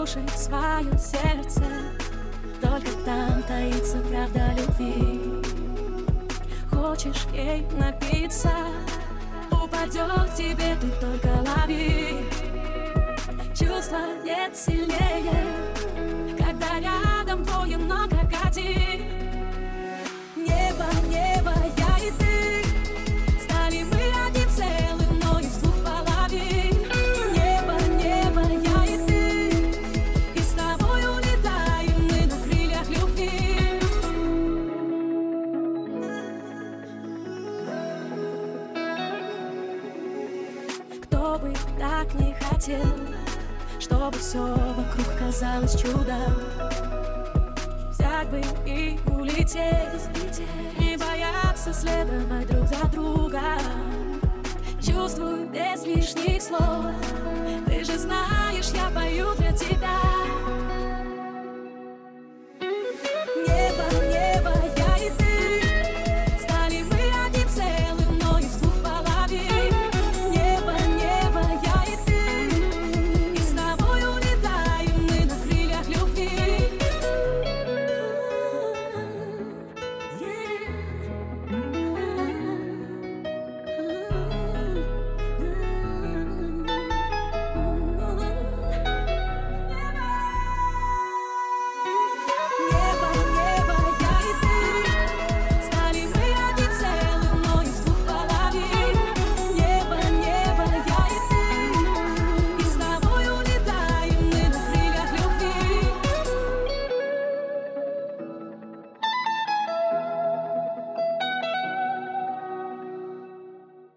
Слушай свое сердце, только там таится правда любви. Хочешь ей напиться, упадет к тебе, ты только лови. Чувства нет сильнее, когда рядом двое много один. Небо, небо, я и ты, стали мы одним целым, но из двух половин. Небо, небо, я и ты, и с тобой улетаем мы на крыльях любви. Кто бы так не хотел, чтобы все вокруг казалось чудом. Взять бы и улететь, не бояться следовать друг за другом. Чувствую без лишних слов, ты же знаешь, я пою для тебя.